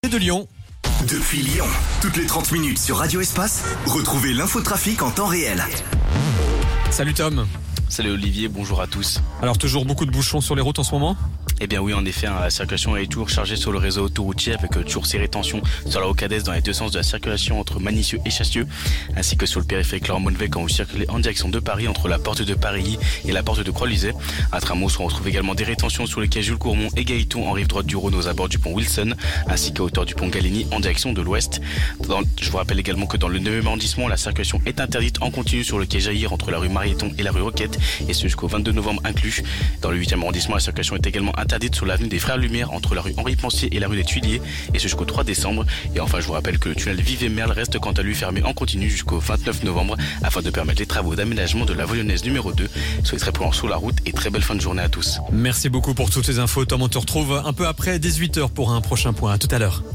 de Lyon. Depuis Lyon, toutes les 30 minutes sur Radio Espace, retrouvez l'infotrafic en temps réel. Salut Tom. Salut Olivier, bonjour à tous. Alors toujours beaucoup de bouchons sur les routes en ce moment ? Eh bien oui, en effet, la circulation est toujours chargée sur le réseau autoroutier avec toujours ces rétentions sur la Rocadès dans les deux sens de la circulation entre Manicieux et Chassieux, ainsi que sur le périphérique Laurent-Monnevet quand vous circulez en direction de Paris entre la porte de Paris et la porte de Croix-Luzet. À Tramos, on retrouve également des rétentions sur les quais Jules Courmont et Gaëton en rive droite du Rhône aux abords du pont Wilson, ainsi qu'à hauteur du pont Gallieni en direction de l'ouest. Je vous rappelle également que dans le 9e arrondissement, la circulation est interdite en continu sur le quai Jaïr entre la rue Marieton et la rue Roquette, et ce jusqu'au 22 novembre inclus. Dans le 8e arrondissement, la circulation est également interdite sur l'avenue des Frères Lumière entre la rue Henri Pensier et la rue des Tuiliers, et ce jusqu'au 3 décembre. Et enfin, je vous rappelle que le tunnel Vivet-Merle reste quant à lui fermé en continu jusqu'au 29 novembre afin de permettre les travaux d'aménagement de la Voyonnaise numéro 2. Soyez très prudents sur la route et très belle fin de journée à tous. Merci beaucoup pour toutes ces infos. Tom, on te retrouve un peu après 18h pour un prochain point. À tout à l'heure.